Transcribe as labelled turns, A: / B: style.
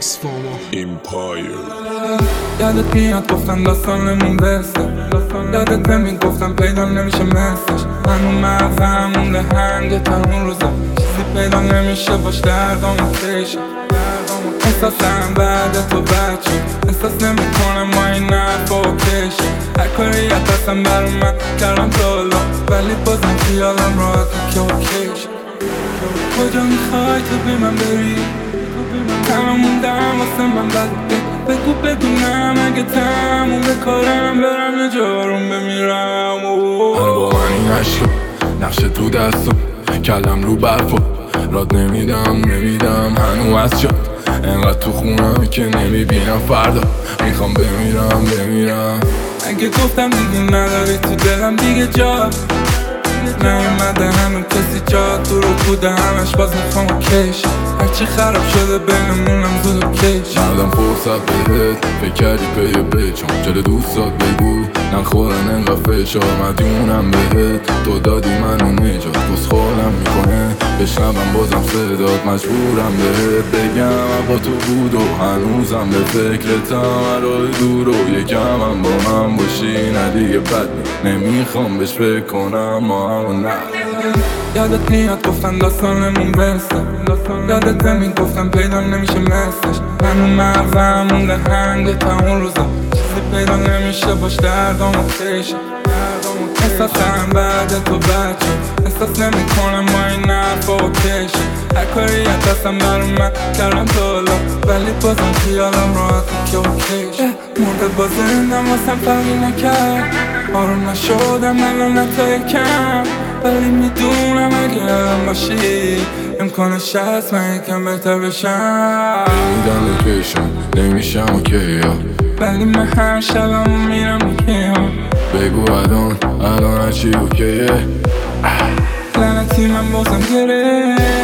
A: ایمپایر.
B: یادت میاد گفتم داستانمون برسه، یادت نمید گفتم پیدا نمیشه مثلش. هنو مغزم مونده هنگ تا اون روزا، چیزی پیدا نمیشه باش دردامو کشه. احساسم بعد تو بچه، احساس نمیکنم ما این حرفا کشه. هر کاری دستم بر من کردم جلو، ولی بازم خیالم راحت که اوکیشه. کجا میخوای تو بی من بری؟ تمام موندم واسه من بده، بگو بدونم اگه تموم کارم برم یه جارون بمیرم.
C: من با من این عشقا نقشه تو دستم، کلم رو برفا راد نمیدم هنو از جا انقدر تو خونم که نمیبینم فردا میخوام بمیرم.
B: اگه گفتم دیگه نداری تو دلم دیگه جا نیومده هنو کسی جا تو رو بوده همش باز میخوام کش. هرچی خراب شده بینمونم زود و کش.
C: ندم فرصت بهت فکر کردی پیه بچم جل دوستات بگو نخورن انقدر فشار مدیونم بهت. تو دادی منو نجات بسخالم میکنه بشنوم بازم صدات مجبورم بهت بگم با تو بود و هنوزم به فکرتم راه دور و یکم هم با من باشی نه دیگه بد نمیخوام بهش فکر کنم ما هم نه.
B: یادت میاد گفتم داستانمون برسه، یادت نمید گفتم پیدا نمیشه مثلش. هنو مغزم مونده هنگ تا اون روزا، چیزی پیدا نمیشه باش دردامو کشه. احساسم بعد تو بچه، احساس نمیکنم ما این حرفا کشه. هر کاری دستم بر من کردم جلو، ولی بازم خیالم راحت که اوکیشه. مرده با زندم واسم فرقی نکرد، آروم نشدم الان حتی یکم، ولی میدونم اگه الان باشی امکانش هست من یکم بهتر بشم.
C: میدن لوکیشن نمیشم اوکی ها،
B: ولی من هر شبم میرم میگه
C: بگو الان هرچی اوکیه.
B: لعنتی من بازم گره